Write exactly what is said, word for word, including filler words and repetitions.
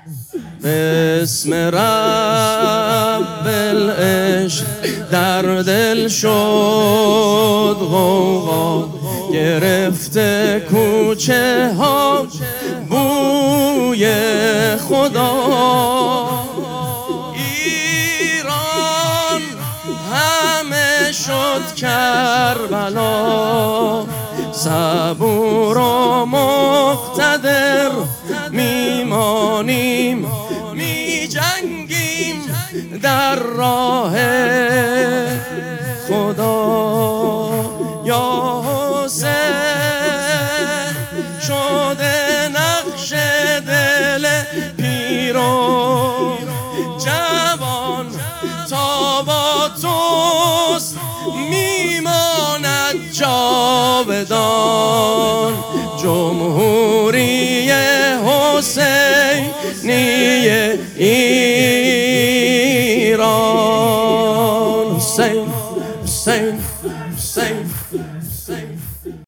بسم رب العشق در دل شد غوغا، گرفته کوچه ها بوی خدا. ایران همه شد کربلا، صبور و مقتدر میمانیم، می جنگیم در راه خدا. یا حسین شده نقش دل پیر و جوان، تا با توست میماند جاودان. جمهوری حسینی ایران. حسین حسین حسین حسین